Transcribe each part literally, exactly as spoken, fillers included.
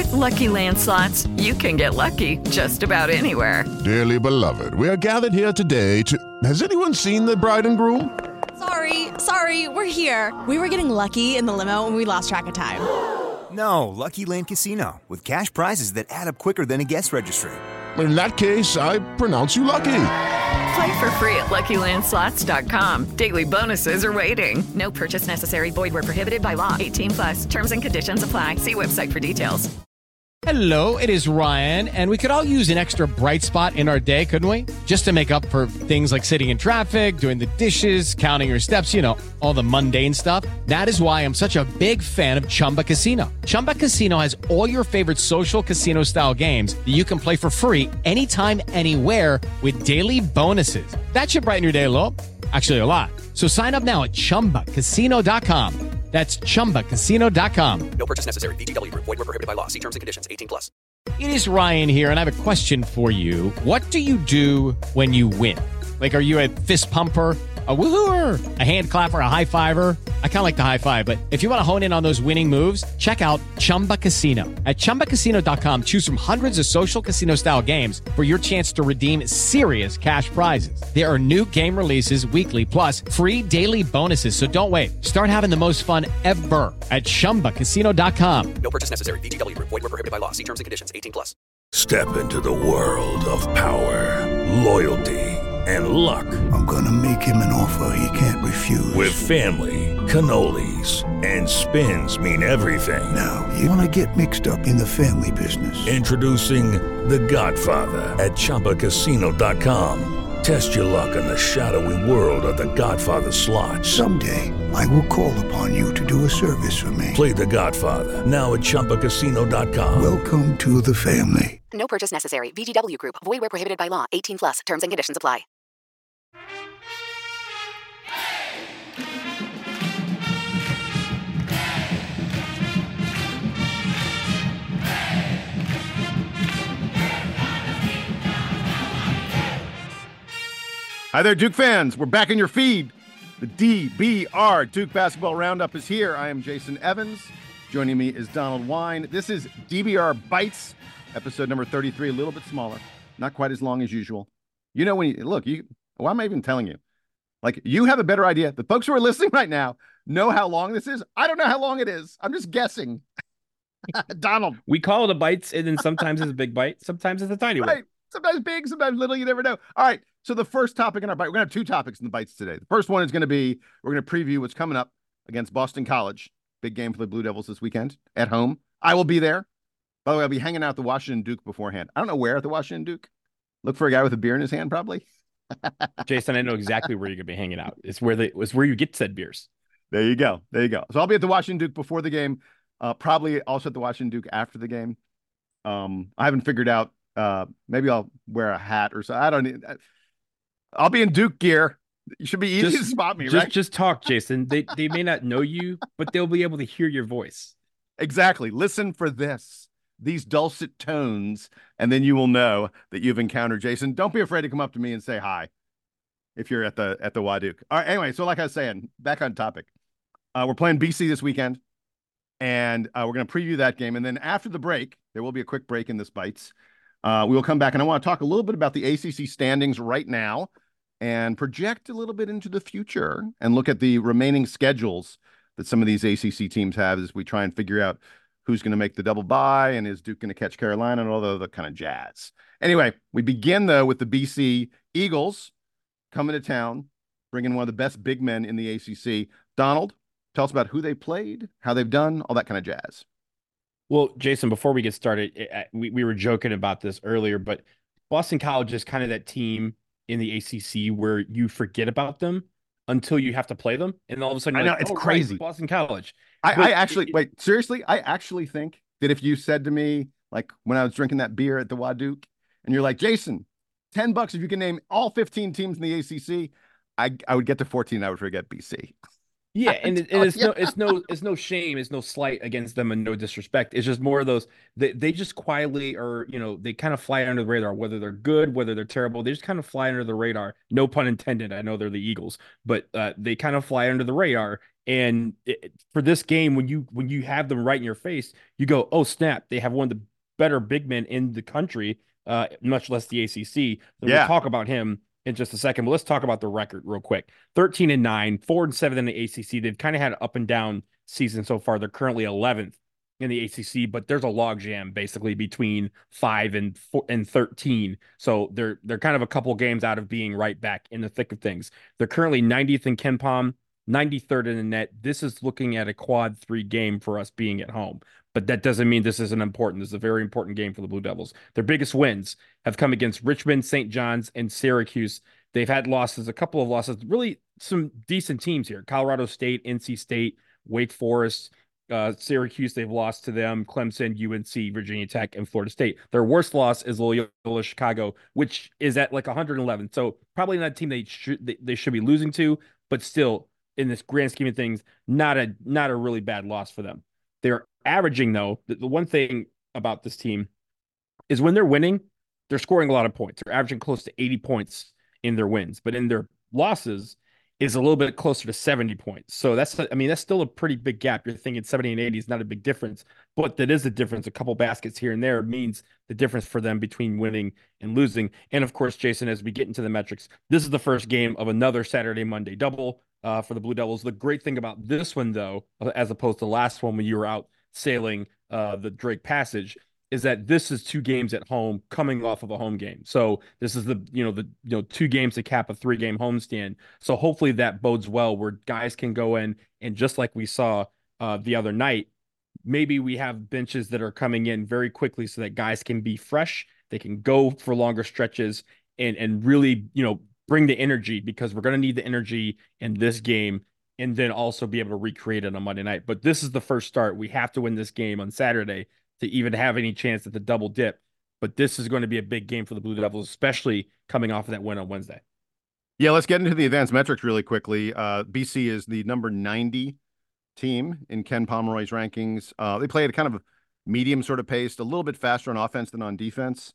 Lucky Land Slots, you can get lucky just about anywhere. Dearly beloved, we are gathered here today to... Has anyone seen the bride and groom? Sorry, sorry, we're here. We were getting lucky in the limo and we lost track of time. No, Lucky Land Casino, with cash prizes that add up quicker than a guest registry. In that case, I pronounce you lucky. Play for free at Lucky Land Slots dot com. Daily bonuses are waiting. No purchase necessary. Void where prohibited by law. eighteen plus. Terms and conditions apply. See website for details. Hello, it is Ryan, and we could all use an extra bright spot in our day, couldn't we? Just to make up for things like sitting in traffic, doing the dishes, counting your steps, you know, all the mundane stuff. That is why I'm such a big fan of Chumba Casino. Chumba Casino has all your favorite social casino-style games that you can play for free anytime, anywhere with daily bonuses. That should brighten your day a little. Actually, a lot. So sign up now at chumba casino dot com. That's chumba casino dot com. No purchase necessary. V G W Group. Void where prohibited by law. See terms and conditions. eighteen plus. It is Ryan here, and I have a question for you. What do you do when you win? Like, are you a fist pumper, a woohooer, a hand clapper, a high fiver? I kind of like the high five, but if you want to hone in on those winning moves, check out Chumba Casino. At chumba casino dot com, choose from hundreds of social casino-style games for your chance to redeem serious cash prizes. There are new game releases weekly, plus free daily bonuses, so don't wait. Start having the most fun ever at chumba casino dot com. No purchase necessary. V G W Group. Void where prohibited by law. See terms and conditions. eighteen plus. Step into the world of power, loyalty, and luck. I'm gonna make him an offer he can't refuse. With family, cannolis, and spins mean everything. Now, you wanna get mixed up in the family business. Introducing The Godfather at chumba casino dot com. Test your luck in the shadowy world of The Godfather slot. Someday, I will call upon you to do a service for me. Play The Godfather, now at chumba casino dot com. Welcome to the family. No purchase necessary. V G W Group. Void where prohibited by law. eighteen plus. Terms and conditions apply. Hi there, Duke fans. We're back in your feed. The D B R Duke Basketball Roundup is here. I am Jason Evans. Joining me is Donald Wine. This is D B R Bites, episode number thirty-three, a little bit smaller, not quite as long as usual. You know, when you look, you, why am I even telling you? Like, you have a better idea. The folks who are listening right now know how long this is. I don't know how long it is. I'm just guessing. Donald. We call it a bites, and then sometimes it's a big bite. Sometimes it's a tiny right. one. Sometimes big, sometimes little. You never know. All right. So the first topic in our bite, we're going to have two topics in the bites today. The first one is going to be, we're going to preview what's coming up against Boston College. Big game for the Blue Devils this weekend at home. I will be there. By the way, I'll be hanging out at the Washington Duke beforehand. I don't know where at the Washington Duke. Look for a guy with a beer in his hand, probably. Jason, I know exactly where you're going to be hanging out. It's where the it's where you get said beers. There you go. There you go. So I'll be at the Washington Duke before the game. Uh, probably also at the Washington Duke after the game. Um, I haven't figured out. Uh, maybe I'll wear a hat or so. I don't need. I'll be in Duke gear. You should be easy just, to spot me, just, right? Just talk, Jason. They they may not know you, but they'll be able to hear your voice. Exactly. Listen for this, these dulcet tones, and then you will know that you've encountered Jason. Don't be afraid to come up to me and say hi if you're at the at the Waduke. All right. Anyway, so like I was saying, back on topic. Uh, we're playing B C this weekend, and uh, we're going to preview that game. And then after the break, there will be a quick break in this Bites. Uh, we will come back, and I want to talk a little bit about the A C C standings right now and project a little bit into the future and look at the remaining schedules that some of these A C C teams have as we try and figure out who's going to make the double bye and is Duke going to catch Carolina and all the other kind of jazz. Anyway, we begin, though, with the B C Eagles coming to town, bringing one of the best big men in the A C C. Donald, tell us about who they played, how they've done, all that kind of jazz. Well, Jason, before we get started, we, we were joking about this earlier, but Boston College is kind of that team in the A C C where you forget about them until you have to play them. And all of a sudden, I know, like, it's oh, crazy. Right, Boston College. I, But I actually, it- wait, seriously, I actually think that if you said to me, like when I was drinking that beer at the Waduke, and you're like, Jason, ten bucks if you can name all fifteen teams in the A C C, I, I would get to fourteen, I would forget B C. Yeah, and, it, and it's no, it's no, it's no shame, it's no slight against them, and no disrespect. It's just more of those they they just quietly, or you know, they kind of fly under the radar. Whether they're good, whether they're terrible, they just kind of fly under the radar. No pun intended. I know they're the Eagles, but uh, they kind of fly under the radar. And it, for this game, when you when you have them right in your face, you go, oh snap, they have one of the better big men in the country, uh, much less the A C C. So Yeah. we'll talk about him in just a second, but let's talk about the record real quick. thirteen and nine, four and seven in the A C C. They've kind of had an up and down season so far. They're currently eleventh in the A C C, but there's a logjam basically between five and four and thirteen. So they're they're kind of a couple games out of being right back in the thick of things. They're currently ninetieth in KenPom, ninety-third in the net. This is looking at a quad three game for us being at home. But that doesn't mean this isn't important. This is a very important game for the Blue Devils. Their biggest wins have come against Richmond, Saint John's, and Syracuse. They've had losses, a couple of losses, really some decent teams here. Colorado State, N C State, Wake Forest, uh, Syracuse, they've lost to them, Clemson, U N C, Virginia Tech, and Florida State. Their worst loss is Loyola Chicago, which is at like one hundred eleven. So probably not a team they should they, they should be losing to, but still, in this grand scheme of things, not a not a really bad loss for them. They're averaging, though, the, the one thing about this team is when they're winning, they're scoring a lot of points. They're averaging close to eighty points in their wins, but in their losses is a little bit closer to seventy points. So that's, I mean, that's still a pretty big gap. You're thinking seventy and eighty is not a big difference, but that is a difference. A couple baskets here and there means the difference for them between winning and losing. And of course, Jason, as we get into the metrics, this is the first game of another Saturday, Monday double uh, for the Blue Devils. The great thing about this one, though, as opposed to the last one when you were out sailing uh, the Drake Passage, is that this is two games at home coming off of a home game. So this is the, you know, the, you know, two games to cap a three game homestand. So hopefully that bodes well where guys can go in and just like we saw uh, the other night, maybe we have benches that are coming in very quickly so that guys can be fresh. They can go for longer stretches and, and really, you know, bring the energy because we're going to need the energy in this game and then also be able to recreate it on Monday night. But this is the first start. We have to win this game on Saturday to even have any chance at the double dip. But this is going to be a big game for the Blue Devils, especially coming off of that win on Wednesday. Yeah, let's get into the advanced metrics really quickly. Uh, B C is the number ninety team in Ken Pomeroy's rankings. Uh, they play at a kind of medium sort of pace, a little bit faster on offense than on defense.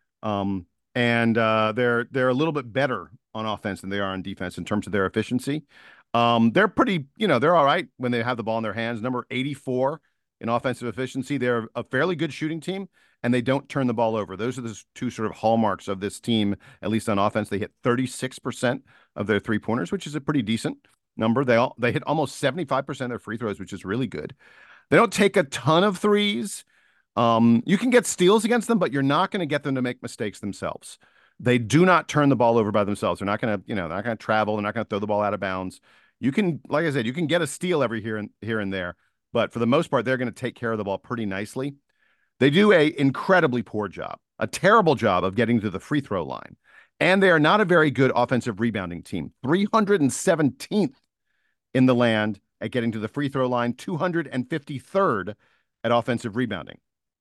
Um, and uh, they're they're a little bit better on offense than they are on defense in terms of their efficiency. Um, they're pretty, you know, they're all right when they have the ball in their hands. Number eighty-four in offensive efficiency. They're a fairly good shooting team, and they don't turn the ball over. Those are the two sort of hallmarks of this team, at least on offense. They hit thirty-six percent of their three-pointers, which is a pretty decent number. They all they hit almost seventy-five percent of their free throws, which is really good. They don't take a ton of threes. Um, you can get steals against them, but you're not going to get them to make mistakes themselves. They do not turn the ball over by themselves. They're not going to, you know, they're not going to travel. They're not going to throw the ball out of bounds. You can, like I said, you can get a steal every here and here and there, but for the most part, they're going to take care of the ball pretty nicely. They do a incredibly poor job, a terrible job of getting to the free throw line. And they are not a very good offensive rebounding team. three hundred seventeenth in the land at getting to the free throw line, two hundred fifty-third at offensive rebounding.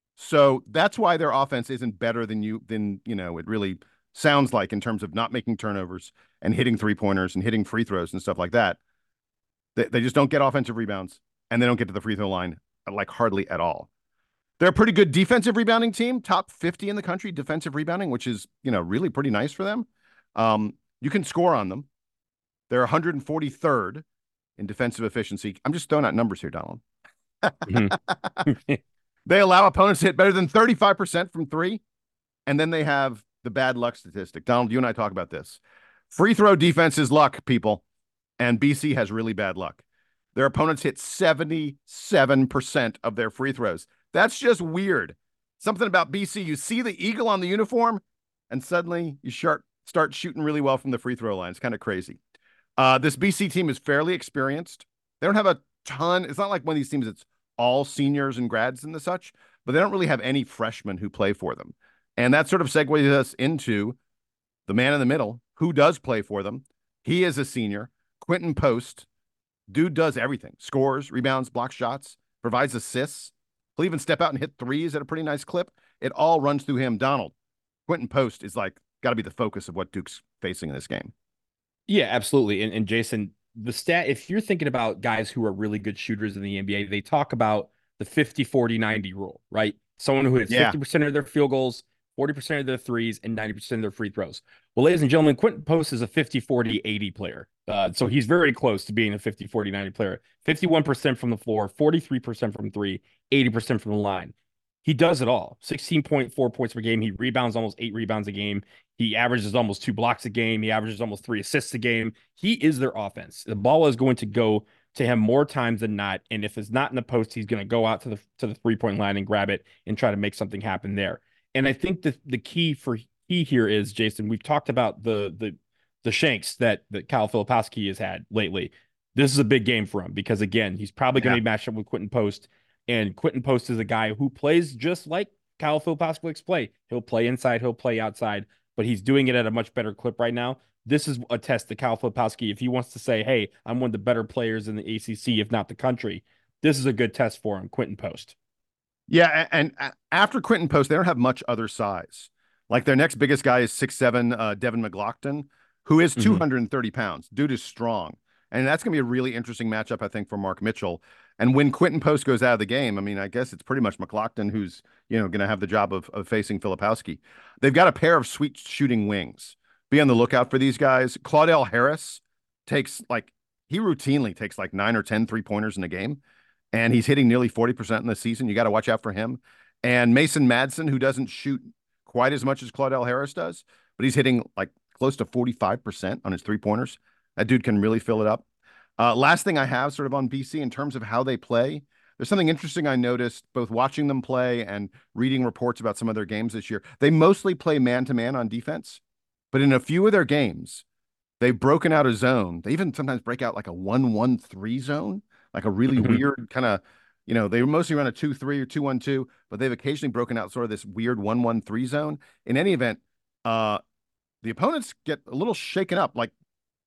So that's why their offense isn't better than you, than, you know, it really sounds like in terms of not making turnovers and hitting three pointers and hitting free throws and stuff like that. They, they just don't get offensive rebounds and they don't get to the free throw line like hardly at all. They're a pretty good defensive rebounding team, top fifty in the country, defensive rebounding, which is, you know, really pretty nice for them. Um, you can score on them. They're one hundred forty-third in defensive efficiency. I'm just throwing out numbers here, Donald. Mm-hmm. They allow opponents to hit better than thirty-five percent from three. And then they have the bad luck statistic. Donald, you and I talk about this. Free throw defense is luck, people. And B C has really bad luck. Their opponents hit seventy-seven percent of their free throws. That's just weird. Something about B C. You see the eagle on the uniform, and suddenly you start, start shooting really well from the free throw line. It's kind of crazy. Uh, this B C team is fairly experienced. They don't have a ton. It's not like one of these teams that's all seniors and grads and the such, but they don't really have any freshmen who play for them. And that sort of segues us into the man in the middle who does play for them. He is a senior, Quentin Post. Dude does everything. Scores, rebounds, blocks shots, provides assists. He'll even step out and hit threes at a pretty nice clip. It all runs through him. Donald, Quentin Post is like got to be the focus of what Duke's facing in this game. Yeah, absolutely. And, and Jason, the stat, if you're thinking about guys who are really good shooters in the N B A, they talk about the fifty, forty, ninety rule, right? Someone who hits yeah. fifty percent of their field goals, forty percent of their threes, and ninety percent of their free throws. Well, ladies and gentlemen, Quentin Post is a fifty forty eighty player. Uh, so he's very close to being a fifty forty ninety player. fifty-one percent from the floor, forty-three percent from three, eighty percent from the line. He does it all. sixteen point four points per game. He rebounds almost eight rebounds a game. He averages almost two blocks a game. He averages almost three assists a game. He is their offense. The ball is going to go to him more times than not. And if it's not in the post, he's going to go out to the to the three-point line and grab it and try to make something happen there. And I think the the key for key here is, Jason, we've talked about the the the shanks that, that Kyle Filipowski has had lately. This is a big game for him because, again, he's probably going to yeah. be matched up with Quentin Post. And Quentin Post is a guy who plays just like Kyle Filipowski likes to play. He'll play inside, he'll play outside, but he's doing it at a much better clip right now. This is a test to Kyle Filipowski. If he wants to say, hey, I'm one of the better players in the A C C, if not the country, this is a good test for him, Quentin Post. Yeah, and, and after Quentin Post, they don't have much other size. Like their next biggest guy is six seven, uh, Devin McLaughlin, who is two hundred thirty mm-hmm. pounds. Dude is strong. And that's going to be a really interesting matchup, I think, for Mark Mitchell. And when Quentin Post goes out of the game, I mean, I guess it's pretty much McLaughlin who's, you know, going to have the job of, of facing Filipowski. They've got a pair of sweet shooting wings. Be on the lookout for these guys. Claudell Harris takes like, he routinely takes like nine or ten three-pointers in a game, and he's hitting nearly forty percent in the season. You got to watch out for him. And Mason Madsen, who doesn't shoot quite as much as Claudell Harris does, but he's hitting like close to forty-five percent on his three-pointers. That dude can really fill it up. Uh, last thing I have sort of on B C in terms of how they play, there's something interesting I noticed both watching them play and reading reports about some of their games this year. They mostly play man-to-man on defense, but in a few of their games, they've broken out a zone. They even sometimes break out like a one one three zone, like a really weird kind of, you know, they mostly run a two three or two one two, but they've occasionally broken out sort of this weird one one three zone. In any event, uh, the opponents get a little shaken up. Like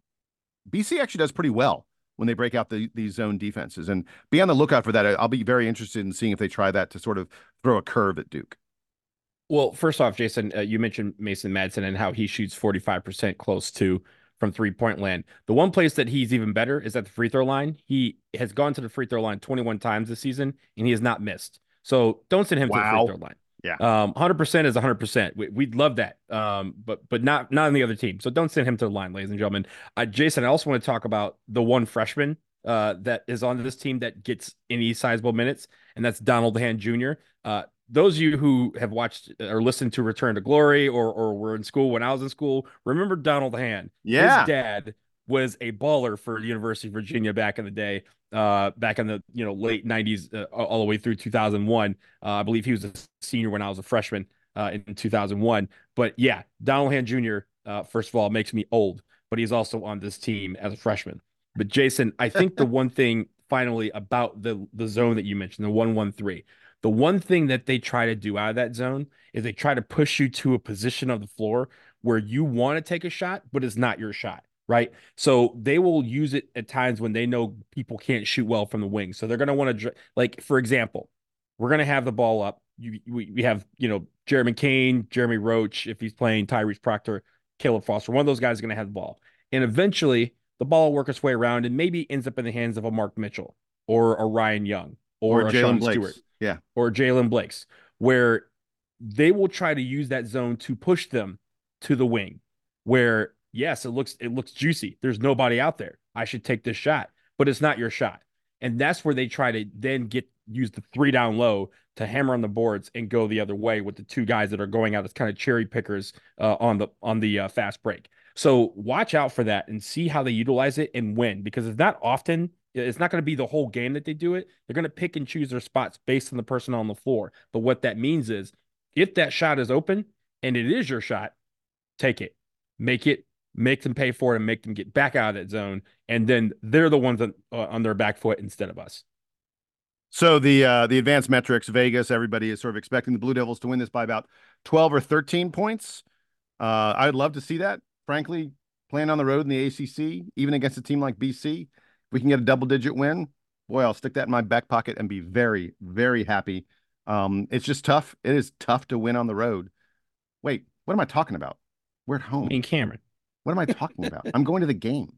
B C actually does pretty well when they break out the, these zone defenses, and be on the lookout for that. I'll be very interested in seeing if they try that to sort of throw a curve at Duke. Well, first off, Jason, uh, you mentioned Mason Madsen and how he shoots forty-five percent close to from three-point land. The one place that he's even better is at the free throw line. He has gone to the free throw line twenty-one times this season, and he has not missed. So don't send him wow. to the free throw line. Yeah. Um, one hundred percent is one hundred percent. We, we'd love that. Um, but but not not on the other team. So don't send him to the line, ladies and gentlemen. Uh, Jason, I also want to talk about the one freshman uh, that is on this team that gets any sizable minutes, and that's Donald Hand Junior Uh, those of you who have watched or listened to Return to Glory or or were in school when I was in school, remember Donald Hand. Yeah. His dad was a baller for the University of Virginia back in the day. Uh, back in the you know late nineties, uh, all the way through two thousand one. Uh, I believe he was a senior when I was a freshman uh, in two thousand one. But yeah, Donald Hand Junior Uh, first of all, makes me old, but he's also on this team as a freshman. But Jason, I think the one thing finally about the the zone that you mentioned, the one one three, the one thing that they try to do out of that zone is they try to push you to a position of the floor where you want to take a shot, but it's not your shot. Right. So they will use it at times when they know people can't shoot well from the wing. So they're going to want to, like, for example, we're going to have the ball up. You, we, we have, you know, Jeremy Kane, Jeremy Roach, if he's playing, Tyrese Proctor, Caleb Foster. One of those guys is going to have the ball. And eventually the ball will work its way around and maybe ends up in the hands of a Mark Mitchell or a Ryan Young or, or a Sean Stewart. Yeah. Or Jalen Blakes, where they will try to use that zone to push them to the wing where, yes, it looks it looks juicy. There's nobody out there. I should take this shot, but it's not your shot. And that's where they try to then get use the three down low to hammer on the boards and go the other way with the two guys that are going out as kind of cherry pickers uh, on the on the uh, fast break. So watch out for that and see how they utilize it and win, because it's not often. It's not going to be the whole game that they do it. They're going to pick and choose their spots based on the person on the floor. But what that means is if that shot is open and it is your shot, take it, make it. Make them pay for it and make them get back out of that zone. And then they're the ones that, uh, on their back foot instead of us. So the uh, the advanced metrics, Vegas, everybody is sort of expecting the Blue Devils to win this by about twelve or thirteen points. Uh, I'd love to see that, frankly, playing on the road in the A C C, even against a team like B C. If we can get a double-digit win, boy, I'll stick that in my back pocket and be very, very happy. Um, it's just tough. It is tough to win on the road. Wait, what am I talking about? We're at home. In Cameron. What am I talking about? I'm going to the game.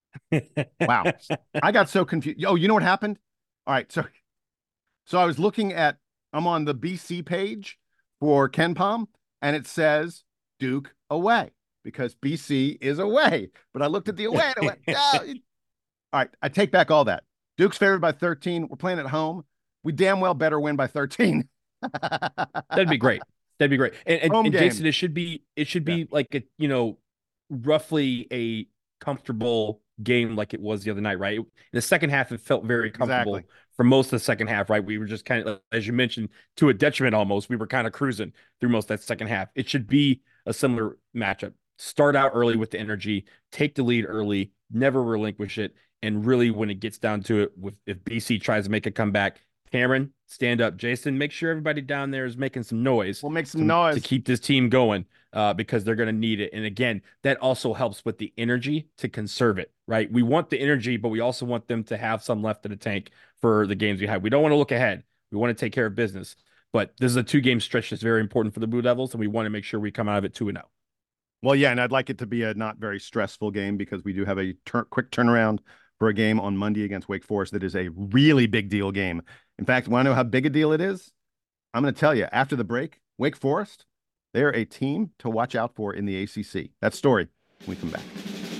Wow. I got so confused. Oh, you know what happened? All right. So, so I was looking at, I'm on the B C page for KenPom, and it says Duke away because B C is away. But I looked at the away and I went, oh. All right, I take back all that. Duke's favored by thirteen. We're playing at home. We damn well better win by thirteen. That'd be great. That'd be great. And, and, and Jason, it should be it should be yeah. like a, you know, roughly a comfortable game like it was the other night, right? In the second half, it felt very comfortable exactly. for most of the second half, right? We were just kind of, as you mentioned, to a detriment almost. We were kind of cruising through most of that second half. It should be a similar matchup. Start out early with the energy, take the lead early, never relinquish it. And really, when it gets down to it, with if B C tries to make a comeback, Cameron, stand up. Jason, make sure everybody down there is making some noise. We'll make some to, noise to keep this team going uh, because they're going to need it. And again, that also helps with the energy to conserve it, right? We want the energy, but we also want them to have some left in the tank for the games we have. We don't want to look ahead. We want to take care of business. But this is a two-game stretch that's very important for the Blue Devils, and we want to make sure we come out of it two and oh. Well, yeah, and I'd like it to be a not very stressful game because we do have a tur- quick turnaround for a game on Monday against Wake Forest that is a really big deal game. In fact, want to know how big a deal it is? I'm going to tell you, after the break, Wake Forest, they're a team to watch out for in the A C C. That story when we come back.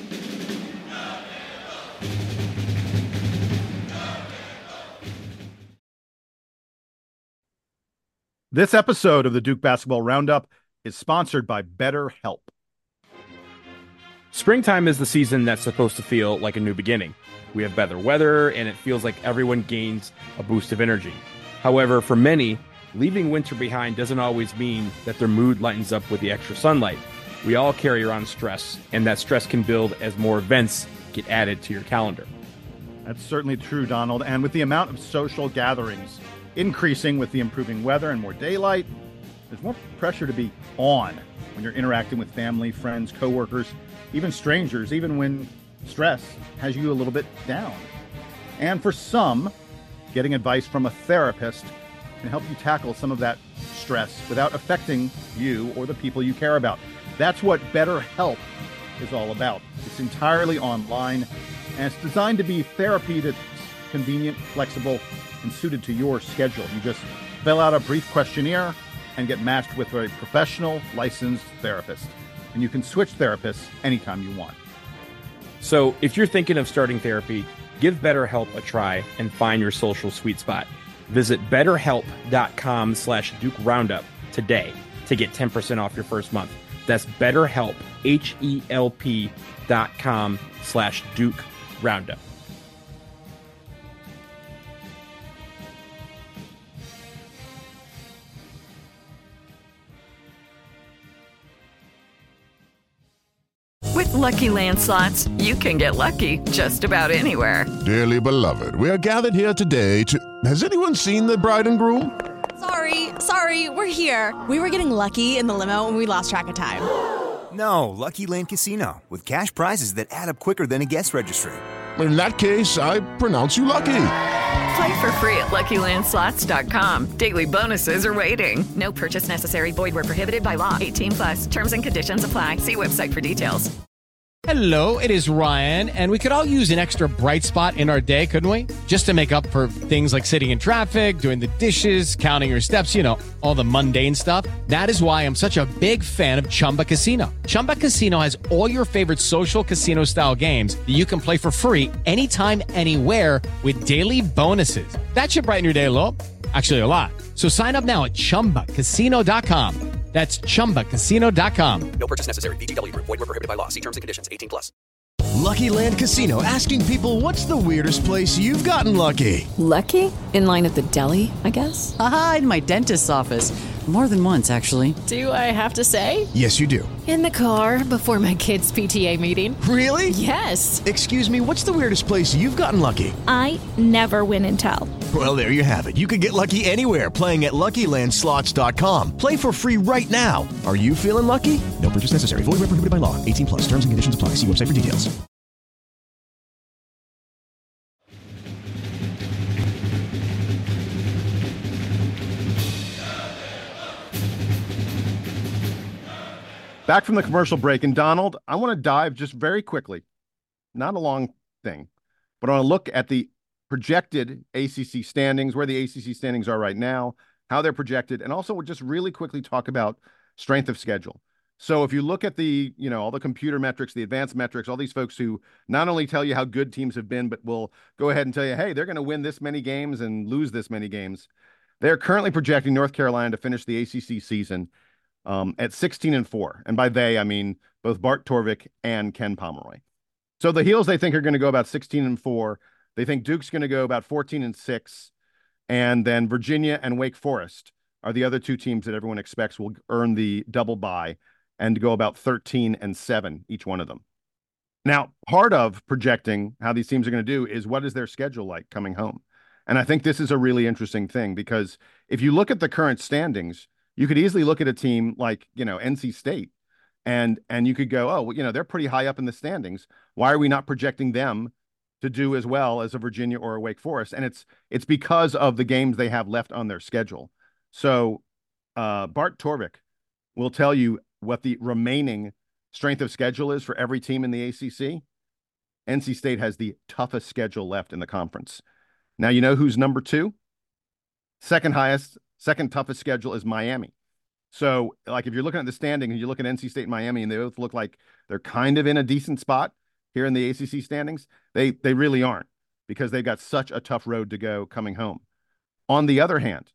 This episode of the Duke Basketball Roundup is sponsored by BetterHelp. Springtime is the season that's supposed to feel like a new beginning. We have better weather, and it feels like everyone gains a boost of energy. However, for many, leaving winter behind doesn't always mean that their mood lightens up with the extra sunlight. We all carry around stress, and that stress can build as more events get added to your calendar. That's certainly true, Donald. And with the amount of social gatherings increasing with the improving weather and more daylight, there's more pressure to be on when you're interacting with family, friends, coworkers, even strangers, even when stress has you a little bit down. And for some, getting advice from a therapist can help you tackle some of that stress without affecting you or the people you care about. That's what BetterHelp is all about. It's entirely online, and it's designed to be therapy that's convenient, flexible, and suited to your schedule. You just fill out a brief questionnaire and get matched with a professional, licensed therapist. And you can switch therapists anytime you want. So if you're thinking of starting therapy, give BetterHelp a try and find your social sweet spot. Visit betterhelp.com slash Duke Roundup today to get ten percent off your first month. That's BetterHelp, H-E-L-P dot com slash Duke Roundup. With Lucky Land Slots, you can get lucky just about anywhere. Dearly beloved, we are gathered here today to... Has anyone seen the bride and groom? Sorry, sorry, we're here. We were getting lucky in the limo and we lost track of time. No, Lucky Land Casino, with cash prizes that add up quicker than a guest registry. In that case, I pronounce you lucky. Play for free at lucky land slots dot com. Daily bonuses are waiting. No purchase necessary. Void where prohibited by law. eighteen plus. Terms and conditions apply. See website for details. Hello, it is Ryan, and we could all use an extra bright spot in our day, couldn't we? Just to make up for things like sitting in traffic, doing the dishes, counting your steps, you know, all the mundane stuff. That is why I'm such a big fan of Chumba Casino. Chumba Casino has all your favorite social casino-style games that you can play for free anytime, anywhere with daily bonuses. That should brighten your day a little. Actually, a lot. So sign up now at chumba casino dot com. That's chumba casino dot com. No purchase necessary. V G W Group. Void where prohibited by law. See terms and conditions. eighteen plus. Lucky Land Casino, asking people, what's the weirdest place you've gotten lucky? Lucky? In line at the deli, I guess? Aha, in my dentist's office. More than once, actually. Do I have to say? Yes, you do. In the car before my kids' P T A meeting. Really? Yes. Excuse me, what's the weirdest place you've gotten lucky? I never win and tell. Well, there you have it. You can get lucky anywhere, playing at Lucky Land Slots dot com. Play for free right now. Are you feeling lucky? No purchase necessary. Void where prohibited by law. eighteen plus. Terms and conditions apply. See website for details. Back from the commercial break, and Donald, I want to dive just very quickly, not a long thing, but I want to look at the projected A C C standings, where the A C C standings are right now, how they're projected, and also we'll just really quickly talk about strength of schedule. So if you look at the, you know, all the computer metrics, the advanced metrics, all these folks who not only tell you how good teams have been, but will go ahead and tell you, hey, they're going to win this many games and lose this many games. They're currently projecting North Carolina to finish the A C C season um, at sixteen and four. And by they, I mean both Bart Torvik and Ken Pomeroy. So the Heels, they think, are going to go about sixteen and four. They think Duke's going to go about fourteen and six. And then Virginia and Wake Forest are the other two teams that everyone expects will earn the double bye and go about thirteen and seven, each one of them. Now, part of projecting how these teams are going to do is what is their schedule like coming home? And I think this is a really interesting thing, because if you look at the current standings, you could easily look at a team like, you know, N C State, and and you could go, oh, well, you know, they're pretty high up in the standings. Why are we not projecting them to do as well as a Virginia or a Wake Forest? And it's it's because of the games they have left on their schedule. So uh, Bart Torvik will tell you what the remaining strength of schedule is for every team in the A C C. N C State has the toughest schedule left in the conference. Now, you know who's number two? Second highest, second toughest schedule is Miami. So, like, if you're looking at the standing and you look at N C State and Miami, and they both look like they're kind of in a decent spot here in the A C C standings, they they really aren't, because they've got such a tough road to go coming home. On the other hand,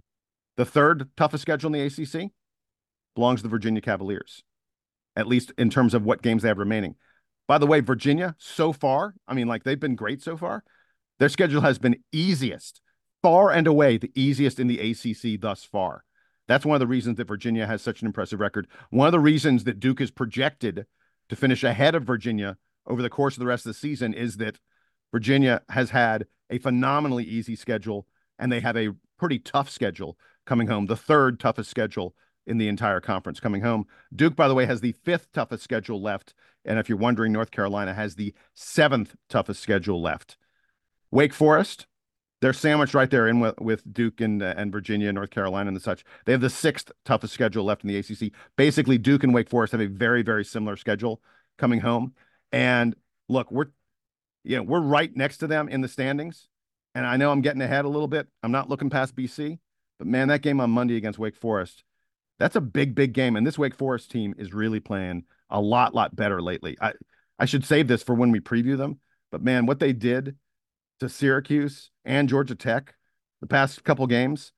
the third toughest schedule in the A C C belongs to the Virginia Cavaliers, at least in terms of what games they have remaining. By the way, Virginia, so far, I mean, like, they've been great so far. Their schedule has been easiest, far and away the easiest in the A C C thus far. That's one of the reasons that Virginia has such an impressive record. One of the reasons that Duke is projected to finish ahead of Virginia over the course of the rest of the season is that Virginia has had a phenomenally easy schedule, and they have a pretty tough schedule coming home, the third toughest schedule in the entire conference coming home. Duke, by the way, has the fifth toughest schedule left. And if you're wondering, North Carolina has the seventh toughest schedule left. Wake Forest, they're sandwiched right there in with, with Duke and, uh, and Virginia, North Carolina, and such. They have the sixth toughest schedule left in the A C C. Basically, Duke and Wake Forest have a very, very similar schedule coming home. And look, we're, you know, we're right next to them in the standings. And I know I'm getting ahead a little bit. I'm not looking past B C, but man, that game on Monday against Wake Forest, that's a big, big game. And this Wake Forest team is really playing a lot, lot better lately. I, I should save this for when we preview them, but man, what they did to Syracuse and Georgia Tech the past couple games,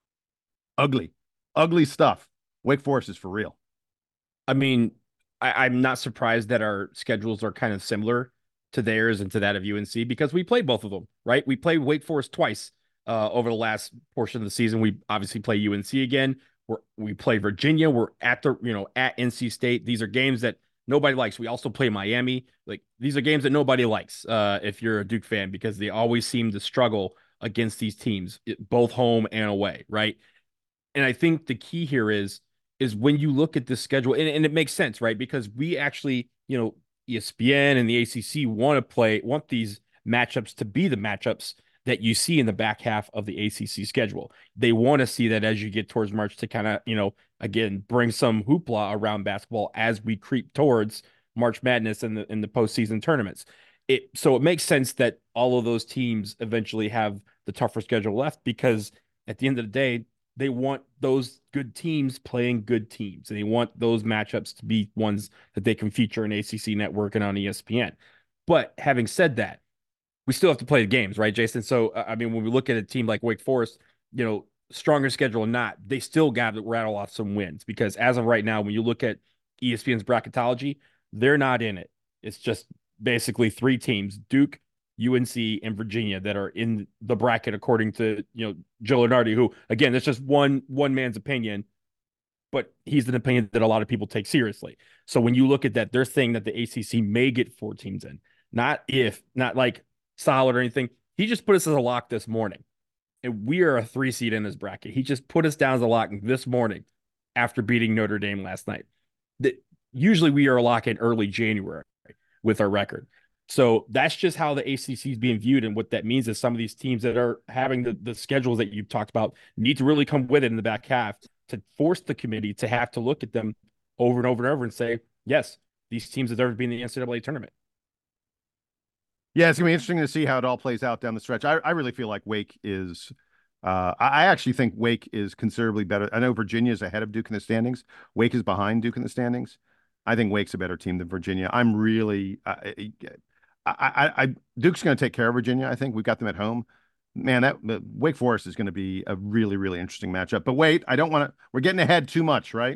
ugly, ugly stuff. Wake Forest is for real. I mean, I, I'm not surprised that our schedules are kind of similar to theirs and to that of U N C, because we played both of them, right? We played Wake Forest twice uh, over the last portion of the season. We obviously play U N C again. We're, we play Virginia. We're at the, you know, at N C State. These are games that nobody likes. We also play Miami. Like, these are games that nobody likes uh, if you're a Duke fan, because they always seem to struggle against these teams, both home and away, right? And I think the key here is, is when you look at this schedule, and, and it makes sense, right? Because we actually, you know, E S P N and the A C C want to play, want these matchups to be the matchups that you see in the back half of the A C C schedule. They want to see that as you get towards March, to kind of, you know, again, bring some hoopla around basketball as we creep towards March Madness and the in the postseason tournaments. It so it makes sense that all of those teams eventually have the tougher schedule left, because at the end of the day, they want those good teams playing good teams, and they want those matchups to be ones that they can feature in A C C Network and on E S P N. But having said that, we still have to play the games, right, Jason? So, I mean, when we look at a team like Wake Forest, you know, stronger schedule or not, they still got to rattle off some wins, because as of right now, when you look at E S P N's bracketology, they're not in it. It's just basically three teams, Duke, U N C, and Virginia, that are in the bracket according to, you know, Joe Lunardi, who, again, that's just one one man's opinion, but he's an opinion that a lot of people take seriously. So when you look at that, they're saying that the A C C may get four teams in, not if, not like solid or anything. He just put us as a lock this morning, and we are a three seed in his bracket. He just put us down as a lock this morning after beating Notre Dame last night. That usually we are a lock in early January with our record. So that's just how the A C C is being viewed. And what that means is some of these teams that are having the, the schedules that you've talked about need to really come with it in the back half to force the committee to have to look at them over and over and over and say, yes, these teams deserve to be in the N C double A tournament. Yeah, it's going to be interesting to see how it all plays out down the stretch. I, I really feel like Wake is Uh, I, I actually think Wake is considerably better. I know Virginia is ahead of Duke in the standings. Wake is behind Duke in the standings. I think Wake's a better team than Virginia. I'm really, I, I, I, I Duke's going to take care of Virginia. I think we've got them at home. Man, that Wake Forest is going to be a really, really interesting matchup. But wait, I don't want to. We're getting ahead too much, right?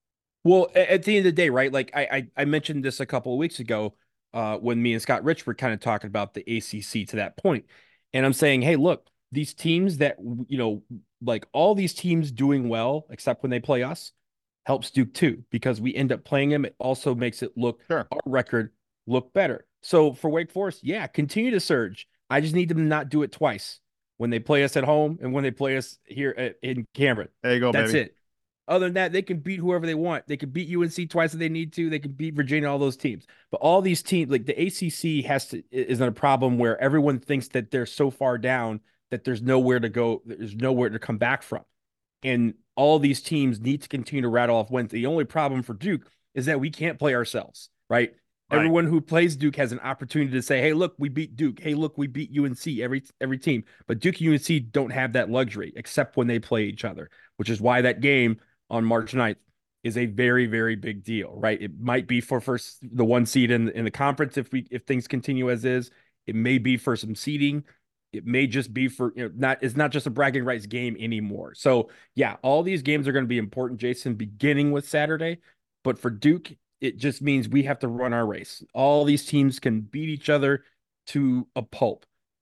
Well, at the end of the day, right? Like I, I, I mentioned this a couple of weeks ago uh, when me and Scott Rich were kind of talking about the A C C to that point, and I'm saying, hey, look, these teams that you know, like all these teams doing well, except when they play us, helps Duke too because we end up playing them. It also makes it look sure. our record look better. So for Wake Forest, yeah, continue to surge. I just need them to not do it twice when they play us at home and when they play us here at, in Cameron. There you go, That's baby. it. Other than that, they can beat whoever they want. They can beat U N C twice if they need to. They can beat Virginia, all those teams. But all these teams, like the A C C has to, is in a problem where everyone thinks that they're so far down that there's nowhere to go. There's nowhere to come back from. And all these teams need to continue to rattle off wins. The only problem for Duke is that we can't play ourselves, right? Right. Everyone who plays Duke has an opportunity to say, hey, look, we beat Duke. Hey, look, we beat U N C, every every team. But Duke and U N C don't have that luxury except when they play each other, which is why that game on March ninth is a very, very big deal, right? It might be for first the one seed in, in the conference if we if things continue as is. It may be for some seeding. It may just be for, you know, not, it's not just a bragging rights game anymore. So, yeah, all these games are going to be important, Jason, beginning with Saturday. But for Duke, it just means we have to run our race. All these teams can beat each other to a pulp.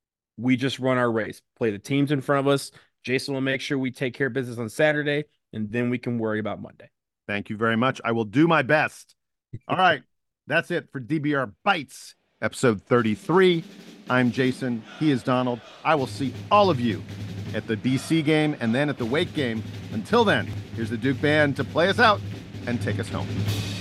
We just run our race, play the teams in front of us. Jason will make sure we take care of business on Saturday, and then we can worry about Monday. Thank you very much. I will do my best. All right. That's it for D B R Bites, episode thirty-three. I'm Jason. He is Donald. I will see all of you at the B C game and then at the Wake game. Until then, here's the Duke Band to play us out and take us home.